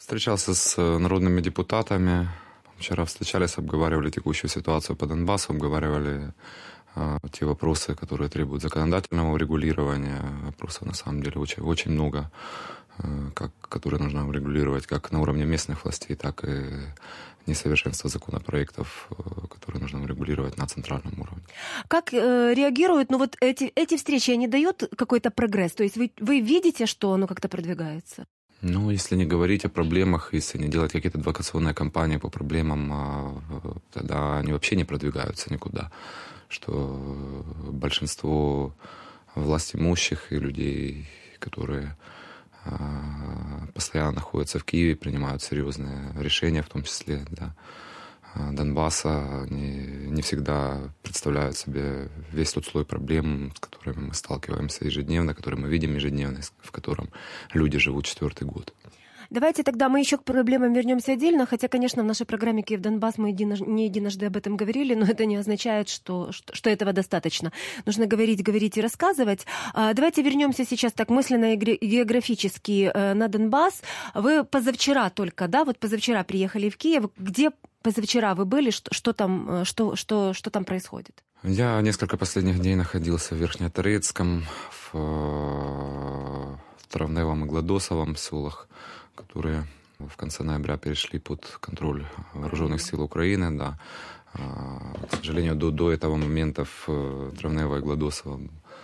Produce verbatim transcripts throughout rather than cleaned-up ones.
Встречался с народными депутатами. Вчера встречались, обговаривали текущую ситуацию по Донбассу, обговаривали э, те вопросы, которые требуют законодательного урегулирования. Вопросов на самом деле очень, очень много, э, как, которые нужно урегулировать как на уровне местных властей, так и несовершенство законопроектов, э, которые нужно урегулировать на центральном уровне. Как э, реагируют, ну вот эти, эти встречи, они дают какой-то прогресс? То есть вы, вы видите, что оно как-то продвигается? Ну, если не говорить о проблемах, если не делать какие-то адвокационные кампании по проблемам, тогда они вообще не продвигаются никуда. Что большинство властимущих и людей, которые постоянно находятся в Киеве, принимают серьезные решения, в том числе для Донбасса, они не всегда представляют себе весь тот слой проблем, с которыми мы сталкиваемся ежедневно, которые мы видим ежедневно, в котором люди живут четвертый год. Давайте тогда мы еще к проблемам вернемся отдельно, хотя, конечно, в нашей программе «Киев-Донбасс» мы не единожды об этом говорили, но это не означает, что, что, что этого достаточно. Нужно говорить, говорить и рассказывать. Давайте вернемся сейчас так мысленно и географически на Донбасс. Вы позавчера только, да, вот позавчера приехали в Киев. Где позавчера вы были? Что, что, там, что, что, что там происходит? Я несколько последних дней находился в Верхнеторецком, в, в Травневом и Гладосовом селах, которые в конце ноября перешли под контроль вооруженных сил Украины. Да. К сожалению, до, до этого момента в Травнево и Гладосово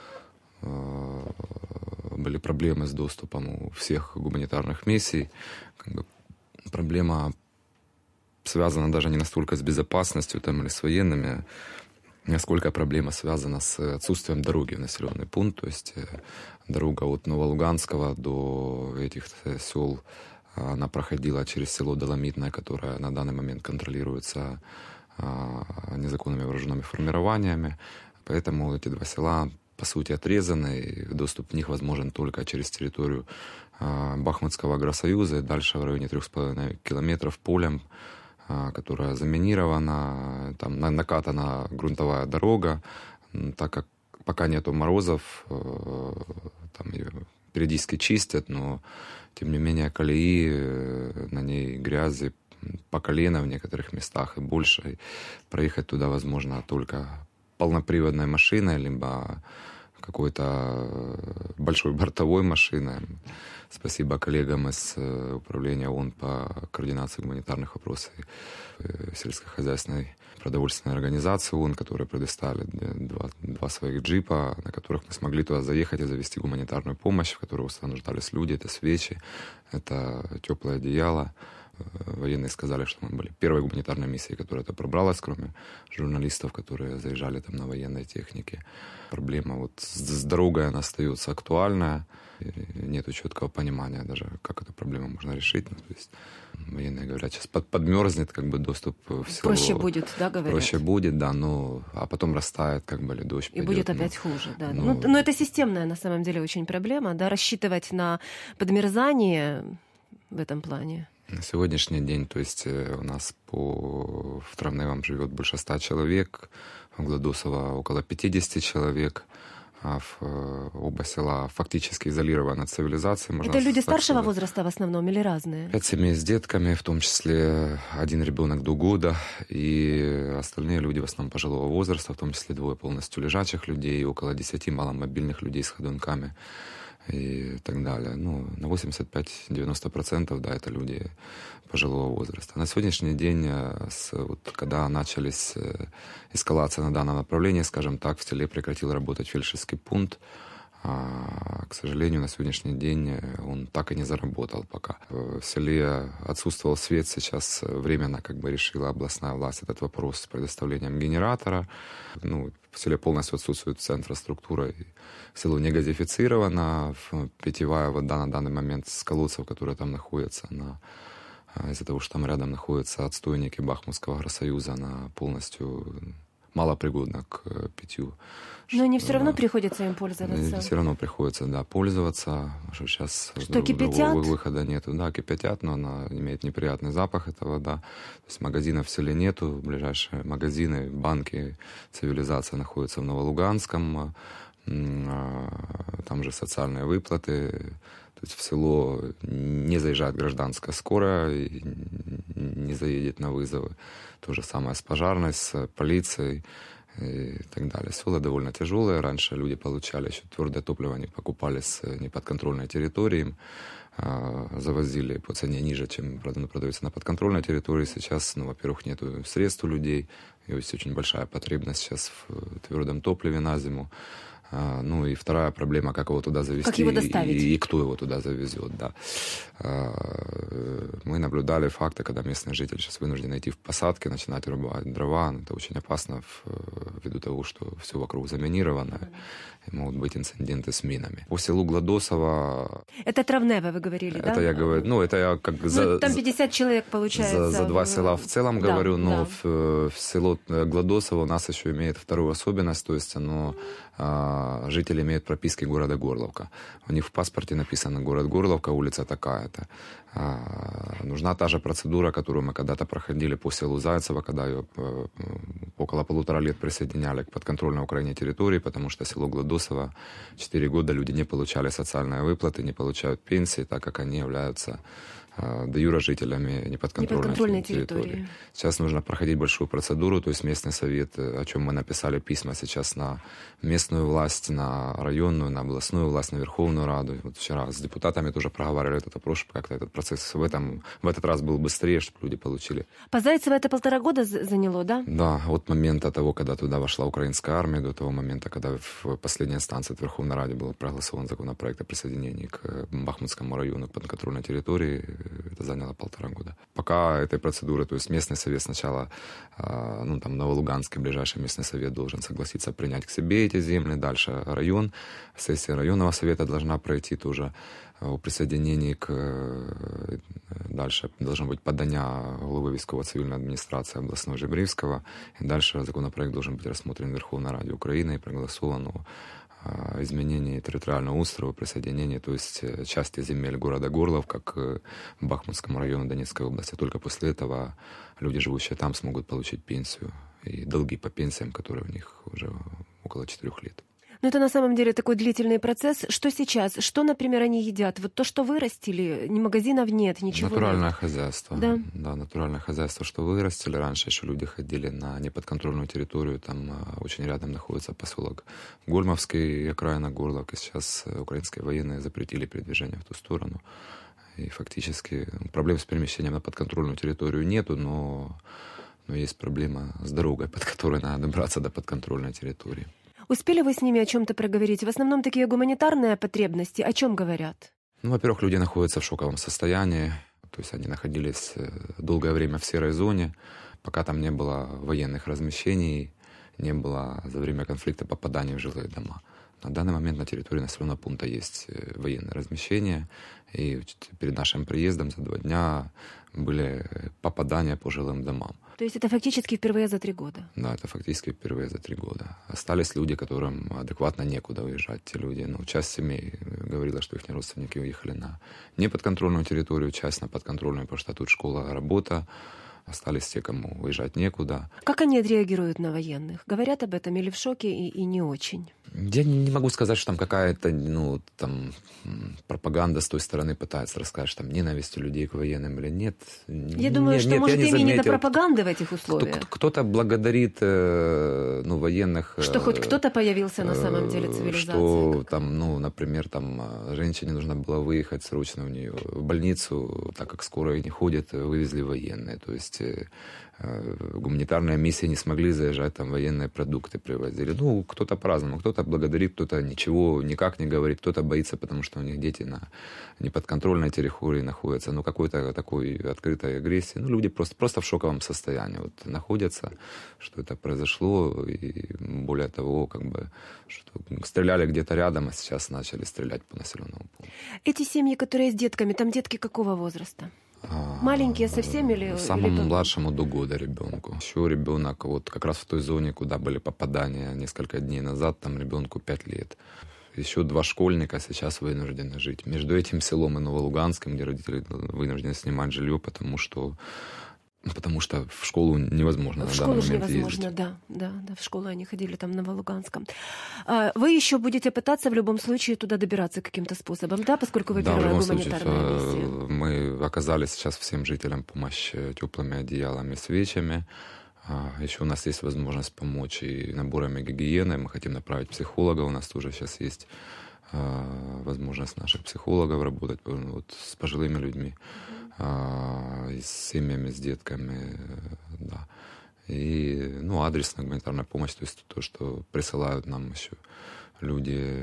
были проблемы с доступом у всех гуманитарных миссий. Как бы проблема связана даже не настолько с безопасностью там, или с военными, насколько проблема связана с отсутствием дороги в населенный пункт. То есть дорога от Новолуганского до этих сел, она проходила через село Доломитное, которое на данный момент контролируется незаконными вооруженными формированиями. Поэтому эти два села, по сути, отрезаны, и доступ в них возможен только через территорию Бахмутского агросоюза и дальше в районе трех с половиной километров полем, которая заминирована, там накатана грунтовая дорога, так как пока нету морозов, там ее периодически чистят, но тем не менее колеи, на ней грязи по колено в некоторых местах и больше. И проехать туда возможно только полноприводной машиной, либо какой-то большой бортовой машиной. Спасибо коллегам из управления ООН по координации гуманитарных вопросов сельскохозяйственной продовольственной организации ООН, которые предоставили два, два своих джипа, на которых мы смогли туда заехать и завести гуманитарную помощь, в которой нуждались люди. Это свечи, это теплое одеяло. Военные сказали, что мы были первой гуманитарной миссией, которая это пробралась, кроме журналистов, которые заезжали там на военной технике. Проблема вот с дорогой, она остается актуальная. Нет четкого понимания даже, как эту проблему можно решить. Ну, то есть военные говорят, сейчас под, подмерзнет как бы доступ в село. Проще будет, да, говорят? Проще будет, да, но а потом растает, как бы, или дождь И пойдет, будет ну, опять хуже, да. Ну, ну, но это системная, на самом деле, очень проблема, да, рассчитывать на подмерзание в этом плане. На сегодняшний день, то есть у нас по в Травневом живет больше ста человек, в Гладосово около пятидесяти человек, а в оба села фактически изолированы от цивилизации. Можно Это люди старшего сказать. Возраста в основном или разные? Пять семей с детками, в том числе один ребенок до года, и остальные люди в основном пожилого возраста, в том числе двое полностью лежачих людей, около десяти маломобильных людей с ходунками и так далее. Ну, на восемьдесят пять - девяносто процентов, да, это люди пожилого возраста. На сегодняшний день, с, вот, когда начались эскалации на данном направлении, скажем так, в селе прекратил работать фельдшерский пункт. А, к сожалению, на сегодняшний день он так и не заработал пока. В селе отсутствовал свет, сейчас временно как бы решила областная власть этот вопрос с предоставлением генератора. Ну, в селе полностью отсутствует вся инфраструктура, и село не газифицировано. Питьевая вода на данный момент с колодцев, которые там находятся, она, из-за того, что там рядом находятся отстойники Бахмутского агросоюза, она полностью малопригодна к питью. Но они все равно приходится им пользоваться. Все равно приходится, да, пользоваться. Что сейчас что, кипятят? Выхода нету. Да, кипятят, но она имеет неприятный запах, эта вода. То есть магазинов в селе нету. Ближайшие магазины, банки, цивилизация находится в Новолуганском. Там же социальные выплаты. То есть в село не заезжает гражданская скорая, не заедет на вызовы. То же самое с пожарной, с полицией и так далее. Села довольно тяжелые. Раньше люди получали еще твердое топливо, они покупали с неподконтрольной территории, завозили по цене ниже, чем продается на подконтрольной территории. Сейчас, ну, во-первых, нет средств у людей, есть очень большая потребность сейчас в твердом топливе на зиму. А, ну и вторая проблема, как его туда завезти. Как его доставить. И, и кто его туда завезет, да. А, мы наблюдали факты, когда местные жители сейчас вынуждены идти в посадки, начинать рубать дрова. Это очень опасно ввиду того, что все вокруг заминировано. И могут быть инциденты с минами. По селу Гладосово... Это Травнево, вы говорили, это да? Я говорю, ну, это я как ну, за... Там пятьдесят человек, получается. За, за два села в целом да, говорю, но да. в, в село Гладосово у нас еще имеет вторую особенность, то есть оно... жители имеют прописки города Горловка. У них в паспорте написано город Горловка, улица такая-то. Нужна та же процедура, которую мы когда-то проходили по селу Зайцево, когда ее около полутора лет присоединяли к подконтрольной Украине территории, потому что село Гладосово четыре года люди не получали социальные выплаты, не получают пенсии, так как они являются де юре жителями неподконтрольной, неподконтрольной территории. территории. Сейчас нужно проходить большую процедуру, то есть местный совет, о чем мы написали письма сейчас на местную власть, на районную, на областную власть, на Верховную Раду. Вот вчера с депутатами тоже проговаривали этот вопрос, чтобы как-то этот процесс в, этом, в этот раз был быстрее, чтобы люди получили. По Зайцево это полтора года заняло, да? Да, от момента того, когда туда вошла украинская армия, до того момента, когда в последней инстанции от Верховной Рады был проголосован законопроект о присоединении к Бахмутскому району, к подконтрольной территории. Это заняло полтора года. Пока этой процедуры, то есть местный совет сначала, ну там Новолуганский, ближайший местный совет должен согласиться принять к себе эти земли, дальше район, сессия районного совета должна пройти тоже о присоединении к... Дальше должно быть подання голови військово-цивільної администрации областной Жебрівського, и дальше законопроект должен быть рассмотрен в Верховной Раде Украины и проголосован о изменении территориального устройства, присоединении, то есть части земель города Горловка к Бахмутскому району Донецкой области. Только после этого люди, живущие там, смогут получить пенсию и долги по пенсиям, которые у них уже около четырех лет. Но это на самом деле такой длительный процесс. Что сейчас? Что, например, они едят? Вот то, что вырастили, ни магазинов нет, ничего Натуральное нет. хозяйство. Да? Да, натуральное хозяйство, что вырастили. Раньше еще люди ходили на неподконтрольную территорию. Там очень рядом находится поселок Гольмовский, окраина Горловки. Сейчас украинские военные запретили передвижение в ту сторону. И фактически проблем с перемещением на подконтрольную территорию нету, но, но есть проблема с дорогой, под которой надо добраться до подконтрольной территории. Успели вы с ними о чем-то проговорить? В основном такие гуманитарные потребности. О чем говорят? Ну, во-первых, люди находятся в шоковом состоянии. То есть они находились долгое время в серой зоне, пока там не было военных размещений, не было за время конфликта попаданий в жилые дома. На данный момент на территории населенного пункта есть военные размещения, и перед нашим приездом за два дня были попадания по жилым домам. То есть это фактически впервые за три года? Да, это фактически впервые за три года. Остались люди, которым адекватно некуда уезжать. Те люди, ну, часть семей говорила, что их родственники уехали на неподконтрольную территорию, часть на подконтрольную, потому что тут школа, работа. Остались те, кому уезжать некуда. Как они отреагируют на военных? Говорят об этом или в шоке и, и не очень? Я не могу сказать, что там какая-то, ну, там, пропаганда с той стороны пытается рассказать, что там ненависть у людей к военным или нет. Я думаю, нет, что, нет, может, не им не до заметил. пропаганды в этих условиях. Кто-то благодарит, ну, военных... Что хоть кто-то появился на самом деле цивилизации. Что там, ну, например, там, женщине нужно было выехать срочно у нее в больницу, так как скорая не ходит, вывезли военные. То есть гуманитарные миссии не смогли заезжать, там военные продукты привозили. Ну, кто-то по-разному. Кто-то благодарит, кто-то ничего никак не говорит, кто-то боится, потому что у них дети на неподконтрольной территории находятся. Ну, какой-то такой открытой агрессии. Ну, люди просто, просто в шоковом состоянии вот находятся, что это произошло. И более того, как бы, что стреляли где-то рядом, а сейчас начали стрелять по населенному пункту. Эти семьи, которые с детками, там детки какого возраста? Маленькие совсем или... Самому или... младшему до года ребенку. Еще ребенок вот как раз в той зоне, куда были попадания несколько дней назад, там ребенку пять лет. Еще два школьника сейчас вынуждены жить. Между этим селом и Новолуганским, где родители вынуждены снимать жилье, потому что Потому что в школу невозможно в на школу данный же момент невозможно, ездить. да, да, да, в школу они ходили там на Вологанском. Вы еще будете пытаться в любом случае туда добираться каким-то способом, да, поскольку вы Да, в первая любом случае, гуманитарная миссия? мы оказали сейчас всем жителям помощь теплыми одеялами, свечами. Еще у нас есть возможность помочь и наборами гигиены. Мы хотим направить психолога. У нас тоже сейчас есть возможность наших психологов работать вот, с пожилыми людьми, с семьями, с детками. Да. И ну, адресная гуманитарная помощь, то есть то, что присылают нам еще люди,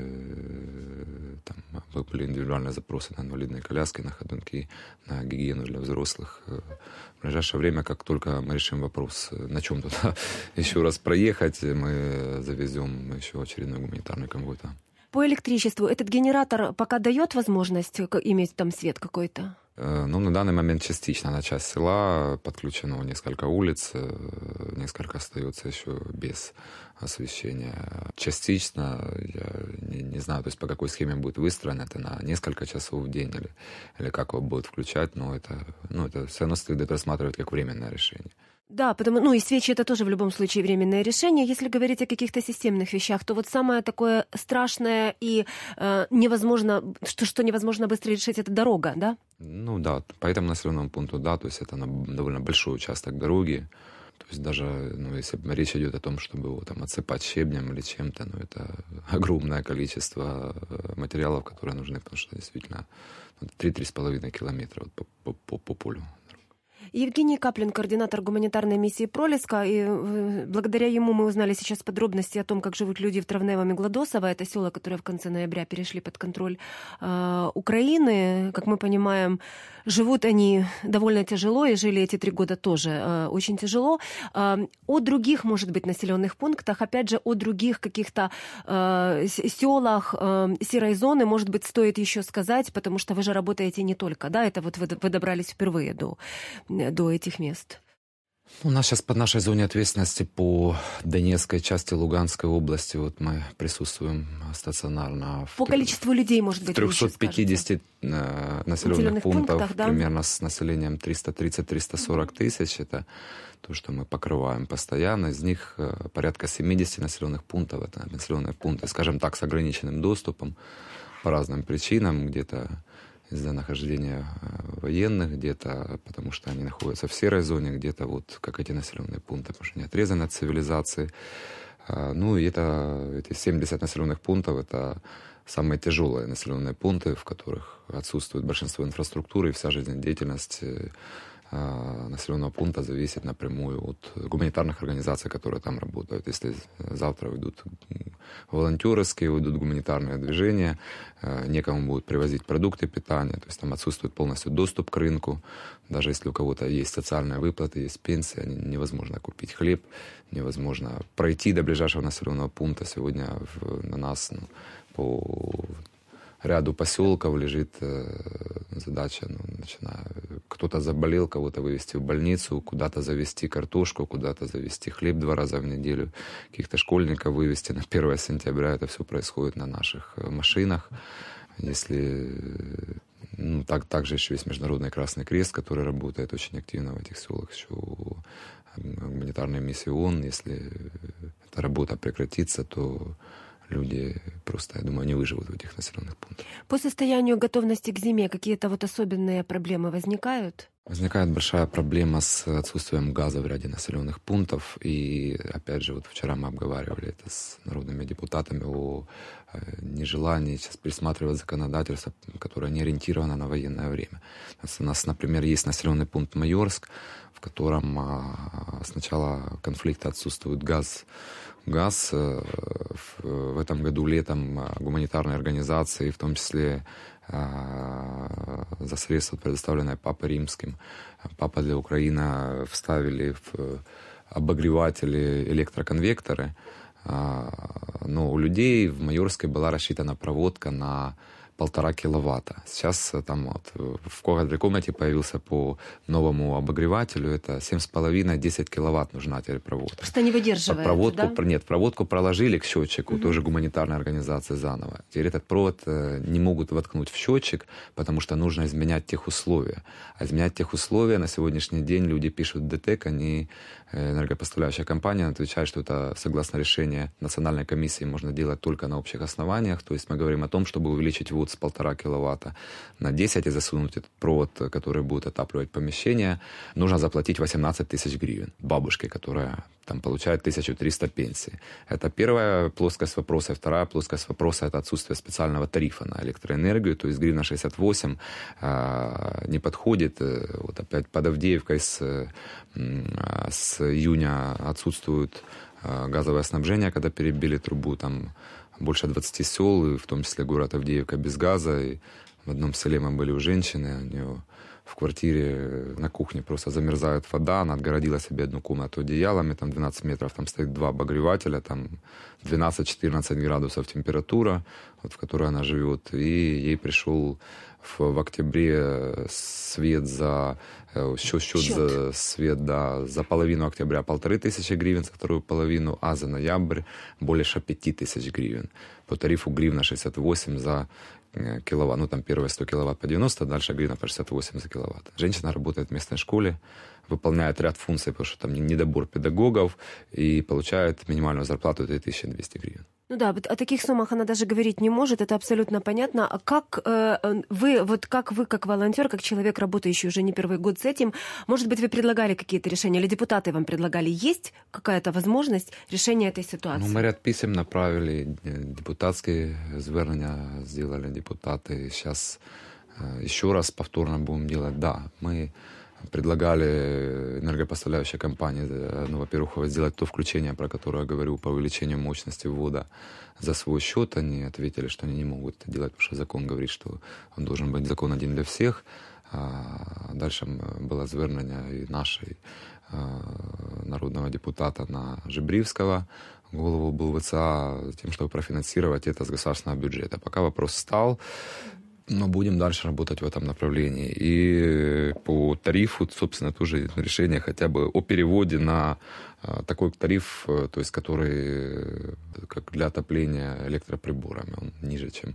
там были индивидуальные запросы на инвалидные коляски, на ходунки, на гигиену для взрослых. В ближайшее время, как только мы решим вопрос, на чем туда еще раз проехать, мы завезем еще очередной гуманитарный конвой там. По электричеству этот генератор пока дает возможность иметь там свет какой-то? Ну, на данный момент частично на часть села подключено несколько улиц, несколько остается еще без освещения. Частично, я не, не знаю, то есть по какой схеме будет выстроено, это на несколько часов в день или, или как его будут включать, но это, ну, это все равно следует рассматривать как временное решение. Да, потому, ну и свечи это тоже в любом случае временное решение. Если говорить о каких-то системных вещах, то вот самое такое страшное и э, невозможно, что, что невозможно быстро решить, это дорога, да? Ну да, по этому населенному пункту, да, то есть это довольно большой участок дороги. То есть даже, ну, если речь идет о том, чтобы его там отсыпать щебнем или чем-то, ну, это огромное количество материалов, которые нужны, потому что действительно три-три с половиной километра вот по, по, по, по полю. Евгений Каплин, координатор гуманитарной миссии «Пролеска», и благодаря ему мы узнали сейчас подробности о том, как живут люди в Травневом и Гладосово. Это села, которые в конце ноября перешли под контроль э, Украины. Как мы понимаем, живут они довольно тяжело, и жили эти три года тоже э, очень тяжело. Э, о других, может быть, населенных пунктах, опять же, о других каких-то э, селах э, серой зоны, может быть, стоит еще сказать, потому что вы же работаете не только, да, это вот вы, вы добрались впервые до... до этих мест? У нас сейчас под нашей зоне ответственности по Донецкой части Луганской области вот мы присутствуем стационарно. По в, количеству людей, может быть, в трёхстах пятидесяти населенных, населенных пунктов, пунктах, да? Примерно с населением триста тридцать - триста сорок тысяч. Это то, что мы покрываем постоянно. Из них порядка семидесяти населенных пунктов. Это населенные пункты, скажем так, с ограниченным доступом по разным причинам. Где-то из-за нахождения военных, где-то потому что они находятся в серой зоне, где-то вот как эти населенные пункты, потому что они отрезаны от цивилизации. Ну и это, эти семьдесят населенных пунктов, это самые тяжелые населенные пункты, в которых отсутствует большинство инфраструктуры, и вся жизнедеятельность населенного пункта зависит напрямую от гуманитарных организаций, которые там работают. Если завтра уйдут волонтерские, уйдут гуманитарные движения, некому будут привозить продукты питания, то есть там отсутствует полностью доступ к рынку. Даже если у кого-то есть социальные выплаты, есть пенсия, невозможно купить хлеб, невозможно пройти до ближайшего населенного пункта. Сегодня в, на нас ну, по ряду поселков лежит э, задача, ну, начиная, кто-то заболел, кого-то вывезти в больницу, куда-то завезти картошку, куда-то завезти хлеб два раза в неделю, каких-то школьников вывезти на первое сентября. Это все происходит на наших машинах. Если ну, так, также еще есть Международный Красный Крест, который работает очень активно в этих селах, еще гуманитарная миссия ООН. Если эта работа прекратится, то люди просто, я думаю, не выживут в этих населенных пунктах. По состоянию готовности к зиме какие-то вот особенные проблемы возникают? Возникает большая проблема с отсутствием газа в ряде населенных пунктов. И, опять же, вот вчера мы обговаривали это с народными депутатами о нежелании сейчас пересматривать законодательство, которое не ориентировано на военное время. У нас, например, есть населенный пункт Майорск, в котором с начала конфликта отсутствует газ. Газ в этом году летом гуманитарные организации, в том числе за средства, предоставленные Папой Римским, Папа для Украины, вставили в обогреватели электроконвекторы. Но у людей в Майорске была рассчитана проводка на полтора киловатта. Сейчас там вот в каждой комнате появился по новому обогревателю, это семь с половиной - десять киловатт нужна теперь проводка. Просто не выдерживает, проводку, да? Нет, проводку проложили к счетчику, угу. тоже гуманитарная организация заново. Теперь этот провод не могут воткнуть в счетчик, потому что нужно изменять техусловия. А изменять техусловия на сегодняшний день люди пишут в ДТЭК, они, энергопоставляющая компания, отвечает, что это согласно решению национальной комиссии можно делать только на общих основаниях. То есть мы говорим о том, чтобы увеличить ввод с полтора киловатта на десять и засунуть этот провод, который будет отапливать помещение, нужно заплатить восемнадцать тысяч гривен бабушке, которая там получает тысячу триста пенсий. Это первая плоскость вопроса. И вторая плоскость вопроса — это отсутствие специального тарифа на электроэнергию. То есть гривна шестьдесят восемь э, не подходит. Вот опять под Авдеевкой с, э, с июня отсутствует э, газовое снабжение, когда перебили трубу. Там больше двадцати сел, и в том числе город Авдеевка без газа. И в одном селе мы были у женщины, у нее в квартире на кухне просто замерзает вода, она отгородила себе одну комнату одеялами, там двенадцать метров, там стоит два обогревателя, там двенадцать-четырнадцать градусов температура, вот, в которой она живет, и ей пришел в, в октябре свет за счет, счет, счет. за свет, да, за половину октября полторы тысячи гривен, за вторую половину, а за ноябрь больше пяти тысяч гривен. По тарифу гривна шестьдесят восемь за киловатт, ну там первые сто киловатт по девяносто, дальше гривна по шестьдесят восемь за киловатт. Женщина работает в местной школе, выполняет ряд функций, потому что там недобор педагогов, и получает минимальную зарплату три тысячи двести гривен. Ну да, о таких суммах она даже говорить не может, это абсолютно понятно. А как э, вы, вот как вы, как волонтер, как человек, работающий уже не первый год с этим, может быть, вы предлагали какие-то решения, или депутаты вам предлагали? Есть какая-то возможность решения этой ситуации? Ну, мы ряд писем направили, депутатские звернення сделали депутаты. Сейчас э, еще раз повторно будем делать. Да, мы предлагали энергопоставляющей компании, ну, во-первых, сделать то включение, про которое я говорю, по увеличению мощности ввода за свой счет. Они ответили, что они не могут это делать, потому что закон говорит, что он должен быть закон один для всех. А дальше было звернення и нашей народного депутата на Жебривского, голову был ВЦА, тем, чтобы профинансировать это с государственного бюджета. Пока вопрос стал, но будем дальше работать в этом направлении. И по тарифу, собственно, тоже решение хотя бы о переводе на такой тариф, то есть который как для отопления электроприборами, он ниже, чем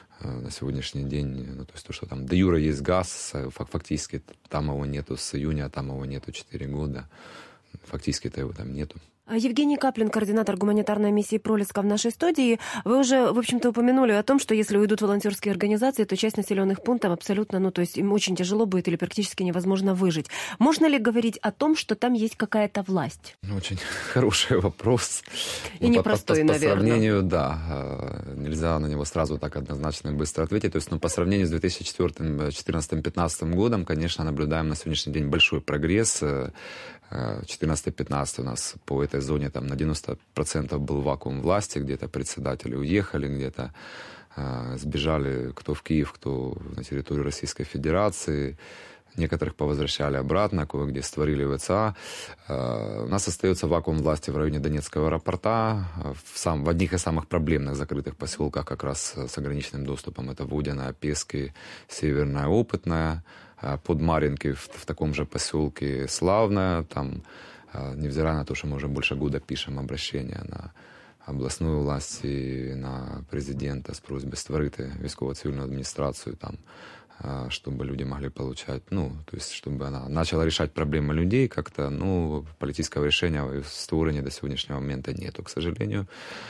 на сегодняшний день. Ну, то есть то, что там де юре есть газ, фактически там его нету с июня, там его нету четыре года. Фактически-то его там нету. Евгений Каплин, координатор гуманитарной миссии «Пролеска» в нашей студии. Вы уже, в общем-то, упомянули о том, что если уйдут волонтерские организации, то часть населенных пунктов абсолютно, ну, то есть им очень тяжело будет или практически невозможно выжить. Можно ли говорить о том, что там есть какая-то власть? Очень хороший вопрос. И ну, непростой, по, по, по наверное. По сравнению, да. Нельзя на него сразу так однозначно и быстро ответить. То есть, ну, по сравнению с две тысячи четырнадцатым-пятнадцатым годом, конечно, наблюдаем на сегодняшний день большой прогресс. четырнадцатый-пятнадцатый у нас по этой зоне там на девяносто процентов был вакуум власти, где-то председатели уехали, где-то э, сбежали кто в Киев, кто на территорию Российской Федерации. Некоторых повозвращали обратно, кое-где створили ВЦА. Э, у нас остается вакуум власти в районе Донецкого аэропорта, в, сам, в одних из самых проблемных закрытых поселках как раз с ограниченным доступом. Это Водяная, Пески, Северная, Опытная. Под Марьинкой в, в таком же поселке Славная, там, невзирая на то, что мы уже больше года пишем обращение на областную власть и на президента с просьбой створить військово-цивильную администрацию, там, чтобы люди могли получать, ну, то есть, чтобы она начала решать проблемы людей как-то, ну, политического решения в створении до сегодняшнего момента нету, к сожалению.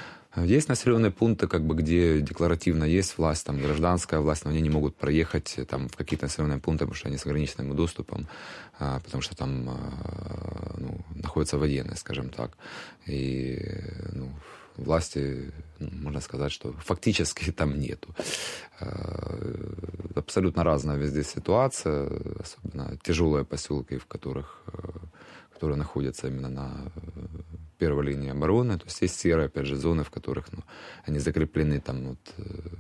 Есть населенные пункты, как бы, где декларативно есть власть, там гражданская власть, но они не могут проехать там, в какие-то населенные пункты, потому что они с ограниченным доступом, а, потому что там а, ну, находятся военные, скажем так. И ну, власти, ну, можно сказать, что фактически там нету. А, абсолютно разная везде ситуация, особенно тяжелые поселки, в которых... которые находятся именно на первой линии обороны. То есть есть серые, опять же, зоны, в которых ну, они закреплены там вот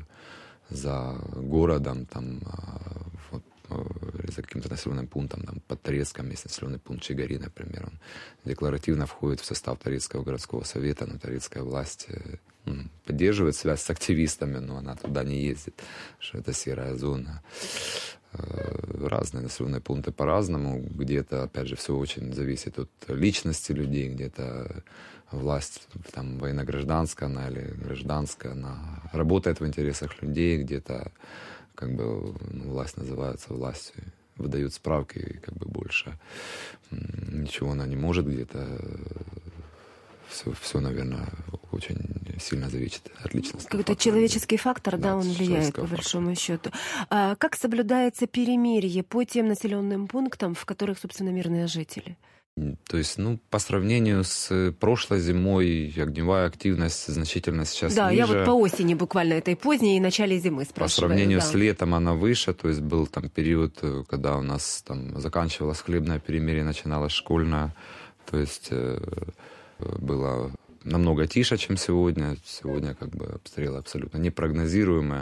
за городом, там вот, или за каким-то населенным пунктом, там под Торецком есть населенный пункт Чигари, например. Он декларативно входит в состав Торецкого городского совета, но торецкая власть поддерживает связь с активистами, но она туда не ездит, что это серая зона. Разные населенные пункты по-разному. Где-то, опять же, все очень зависит от личности людей, где-то власть там военно-гражданская она или гражданская, она работает в интересах людей, где-то как бы ну, власть называется властью, выдают справки, и как бы больше ничего она не может, где-то все, все, наверное, очень сильно зависит от личности. Какой-то человеческий фактор, да, да он влияет, по большому счету. А как соблюдается перемирие по тем населенным пунктам, в которых, собственно, мирные жители? То есть, ну, по сравнению с прошлой зимой, огневая активность значительно сейчас да, ниже. Да, я вот по осени буквально этой поздней и начале зимы спрашиваю. По сравнению да. с летом она выше, то есть был там период, когда у нас там заканчивалось хлебное перемирие, начиналось школьное, то есть было намного тише, чем сегодня. Сегодня как бы обстрелы абсолютно непрогнозируемые.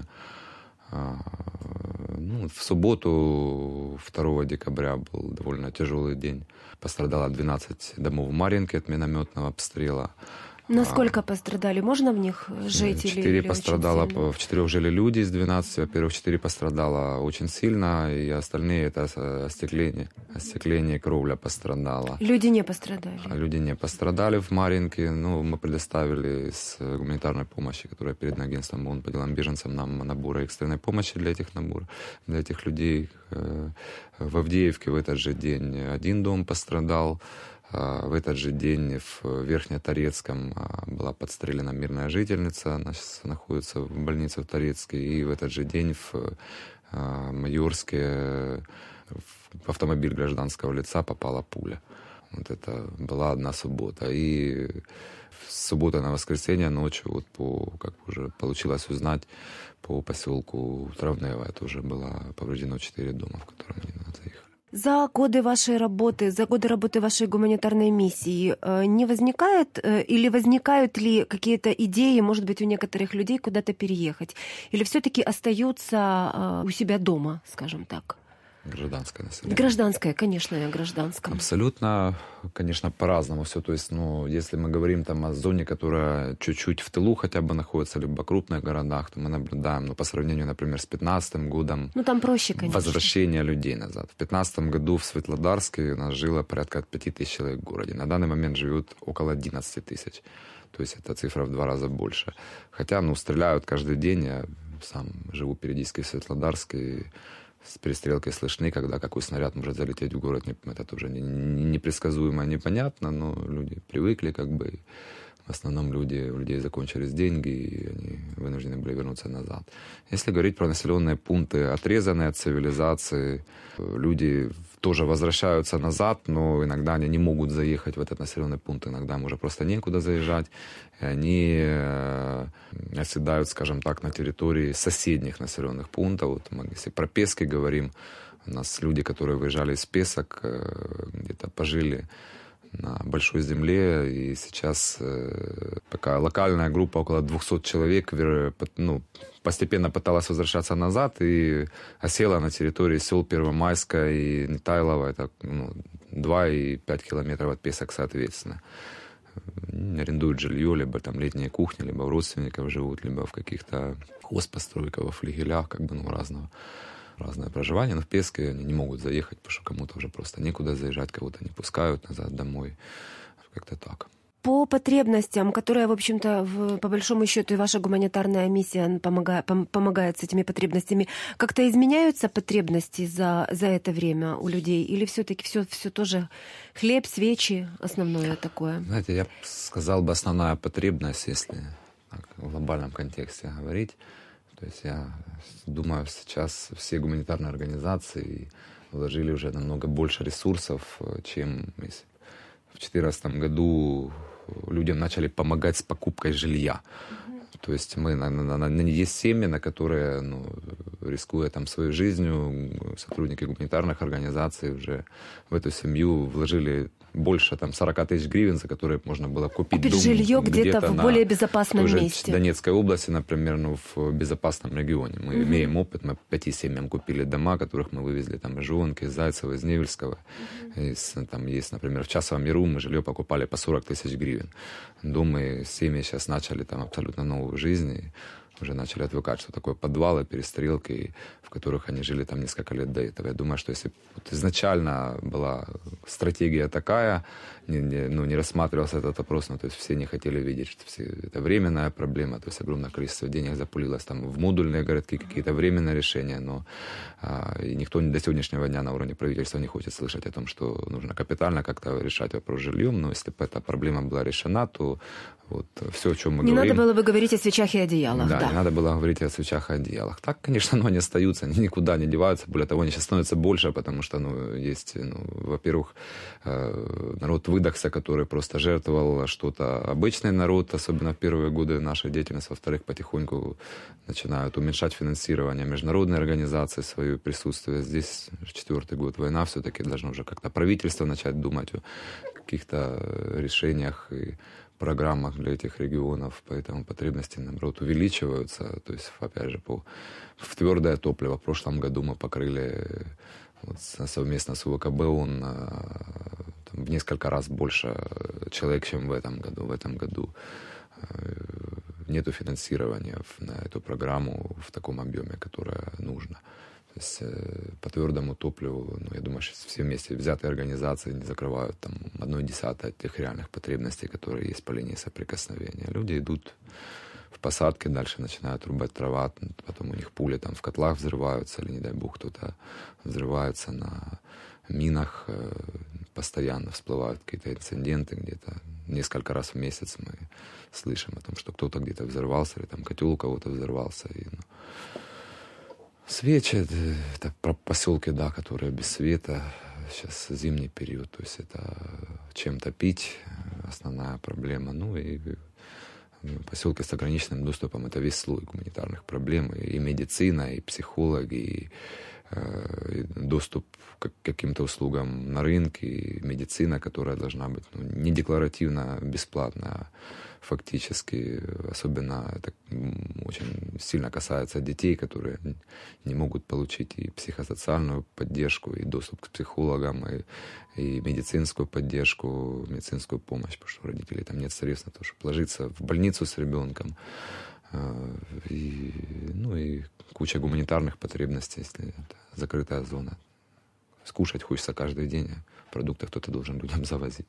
Ну, в субботу, второго декабря, был довольно тяжелый день. Пострадало двенадцать домов в Марьинке от минометного обстрела. Насколько а, пострадали? Можно в них жить? Четыре или, пострадало, или в четырех жили люди из двенадцати. Во-первых, четыре пострадало очень сильно, и остальные это остекление. Остекление, кровля пострадала. Люди не пострадали? А люди не пострадали в Марьинке. Ну, мы предоставили с гуманитарной помощи, которая перед агентством ООН по делам беженцам, нам наборы экстренной помощи для этих наборов, для этих людей. В Авдеевке в этот же день один дом пострадал. В этот же день в Верхнеторецком была подстрелена мирная жительница, она сейчас находится в больнице в Торецке, и в этот же день в Майорске в автомобиль гражданского лица попала пуля. Вот это была одна суббота. И с субботы на воскресенье ночью, вот по, как уже получилось узнать, по поселку Травнево, это уже было повреждено четыре дома, в которые они заехали. За годы вашей работы, за годы работы вашей гуманитарной миссии не возникает или возникают ли какие-то идеи, может быть, у некоторых людей куда-то переехать? Или все-таки остаются у себя дома, скажем так? Гражданское население. Гражданское, конечно, я гражданское. Абсолютно, конечно, по-разному все. То есть, ну, если мы говорим там о зоне, которая чуть-чуть в тылу хотя бы находится, либо в крупных городах, то мы наблюдаем, ну, по сравнению, например, с пятнадцатым годом... Ну, там проще, конечно. Возвращение людей назад. В пятнадцатом году в Светлодарске у нас жило порядка пяти тысяч человек в городе. На данный момент живет около одиннадцати тысяч. То есть, это цифра в два раза больше. Хотя, ну, стреляют каждый день. Я сам живу периодически в Светлодарске. С перестрелкой слышны, когда какой снаряд может залететь в город, это тоже непредсказуемо, непонятно, но люди привыкли, как бы, в основном люди, у людей закончились деньги, и они вынуждены были вернуться назад. Если говорить про населенные пункты, отрезанные от цивилизации, люди тоже возвращаются назад, но иногда они не могут заехать в этот населенный пункт, иногда им уже просто некуда заезжать, и они оседают, скажем так, на территории соседних населенных пунктов. Вот мы, если про Пески говорим, у нас люди, которые выезжали из Песок, где-то пожили на большой земле, и сейчас э, такая локальная группа, около двухсот человек, ну, постепенно пыталась возвращаться назад и осела на территории сел Первомайска и Нетайлова, это ну, два и пять километров от Песок соответственно. Арендуют жилье, либо там летние кухни, либо у родственников живут, либо в каких-то хозпостройках, во флигелях, как бы, ну, разного. Разное проживание, но в Песке они не могут заехать, потому что кому-то уже просто некуда заезжать, кого-то не пускают назад домой. Как-то так. По потребностям, которые, в общем-то, в, по большому счету, и ваша гуманитарная миссия помогает, пом, помогает с этими потребностями, как-то изменяются потребности за, за это время у людей? Или все-таки все, все тоже хлеб, свечи, основное такое? Знаете, я сказал бы, основная потребность, если так, в глобальном контексте говорить, то есть я думаю, сейчас все гуманитарные организации вложили уже намного больше ресурсов, чем в две тысячи четырнадцатом году людям начали помогать с покупкой жилья. Mm-hmm. То есть мы на, на, на, на, есть семьи, на которые, ну, рискуя там своей жизнью, сотрудники гуманитарных организаций уже в эту семью вложили больше там сорок тысяч гривен, за которые можно было купить, купить дом жилье где-то, где-то в более безопасном в месте. В Донецкой области, например, ну, в безопасном регионе. Мы mm-hmm. имеем опыт, мы пяти семьям купили дома, которых мы вывезли там из Жуанки, из Зайцева, из Невельского. Mm-hmm. Из, там есть, например, в Часовом Яру мы жилье покупали по сорок тысяч гривен. Дома и семьи сейчас начали там абсолютно новую жизни, уже начали отвыкать, что такое подвалы, перестрелки, в которых они жили там несколько лет до этого. Я думаю, что если вот изначально была стратегия такая, не, не, ну, не рассматривался этот вопрос, ну, то есть все не хотели видеть, что все, это временная проблема, то есть огромное количество денег запулилось там в модульные городки, какие-то временные решения, но а, и никто до сегодняшнего дня на уровне правительства не хочет слышать о том, что нужно капитально как-то решать вопрос с жильем, но если бы эта проблема была решена, то вот все, о чем мы не говорим... Не надо было бы говорить о свечах и одеялах. Да, да, не надо было говорить о свечах и одеялах. Так, конечно, но они остаются, они никуда не деваются. Более того, они сейчас становятся больше, потому что, ну, есть, ну, во-первых, народ выдохся, который просто жертвовал что-то. Обычный народ, особенно в первые годы нашей деятельности, во-вторых, потихоньку начинают уменьшать финансирование международной организации, свое присутствие. Здесь четвертый год война, все-таки должно уже как-то правительство начать думать о каких-то решениях и программах для этих регионов, поэтому потребности, наоборот, увеличиваются. То есть, опять же, по, в твердое топливо в прошлом году мы покрыли вот, совместно с УВКБ ООН там, в несколько раз больше человек, чем в этом году. В этом году нету финансирования на эту программу в таком объеме, которое нужно. То есть по твердому топливу, ну, я думаю, что все вместе взятые организации не закрывают там одной десятой от тех реальных потребностей, которые есть по линии соприкосновения. Люди идут в посадке, дальше начинают рубать трава, потом у них пули там в котлах взрываются, или, не дай бог, кто-то взрывается на минах, постоянно всплывают какие-то инциденты, где-то несколько раз в месяц мы слышим о том, что кто-то где-то взорвался, или там котел у кого-то взорвался. И, ну, свечи, это поселки, да, которые без света, сейчас зимний период, то есть это чем топить, основная проблема. Ну и поселки с ограниченным доступом, это весь слой гуманитарных проблем, и медицина, и психологи, и, э, и доступ к каким-то услугам на рынке, и медицина, которая должна быть, ну, не декларативно бесплатная, а фактически, особенно это очень сильно касается детей, которые не могут получить и психосоциальную поддержку, и доступ к психологам, и, и медицинскую поддержку, медицинскую помощь, потому что у родителей там нет средств на то, чтобы ложиться в больницу с ребенком. И, ну и куча гуманитарных потребностей, если это закрытая зона. Скушать хочется каждый день, а продукты кто-то должен людям завозить.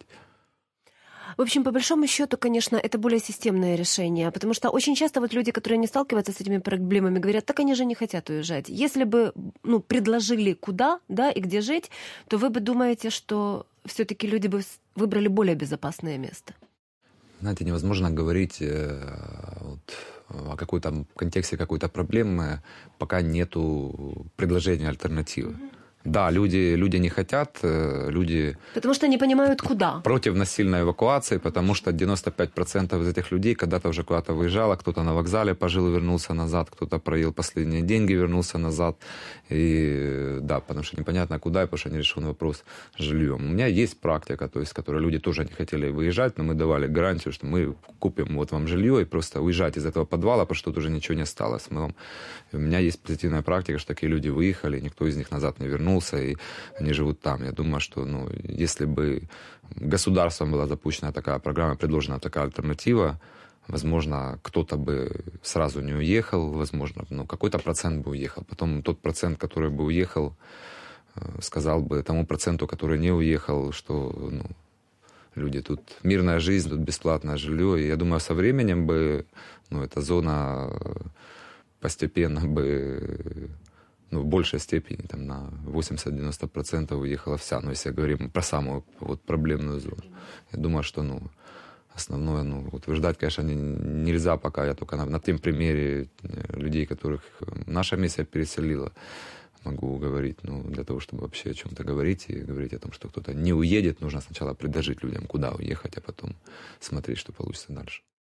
В общем, по большому счету, конечно, это более системное решение, потому что очень часто вот люди, которые не сталкиваются с этими проблемами, говорят, так они же не хотят уезжать. Если бы, ну, предложили куда, да, и где жить, то вы бы думаете, что все-таки люди бы выбрали более безопасное место. Знаете, невозможно говорить э, вот, о какой-то контексте какой-то проблемы, пока нету предложения альтернативы. Mm-hmm. Да, люди, люди не хотят, люди... Потому что не понимают, куда. Против насильной эвакуации, потому что девяносто пять процентов из этих людей когда-то уже куда-то выезжало, кто-то на вокзале пожил и вернулся назад, кто-то проел последние деньги, вернулся назад. И да, потому что непонятно куда, и потому что не решен вопрос с жильем. У меня есть практика, то есть, с которой люди тоже не хотели выезжать, но мы давали гарантию, что мы купим вот вам жилье и просто уезжать из этого подвала, потому что тут уже ничего не осталось. Мы вам... У меня есть позитивная практика, что такие люди выехали, никто из них назад не вернулся, и они живут там. Я думаю, что, ну, если бы государством была запущена такая программа, предложена такая альтернатива, возможно, кто-то бы сразу не уехал, возможно, ну, какой-то процент бы уехал. Потом тот процент, который бы уехал, сказал бы тому проценту, который не уехал, что, ну, люди, тут мирная жизнь, тут бесплатное жилье. И я думаю, со временем бы, ну, эта зона постепенно бы... ну, в большей степени, там, на восемьдесят-девяносто процентов уехала вся. Но если говорим про самую вот, проблемную зону, я думаю, что, ну, основное, ну, утверждать, конечно, не, нельзя пока. Я только на, на том примере людей, которых наша миссия переселила, могу говорить. Ну, для того, чтобы вообще о чем-то говорить и говорить о том, что кто-то не уедет, нужно сначала предложить людям, куда уехать, а потом смотреть, что получится дальше.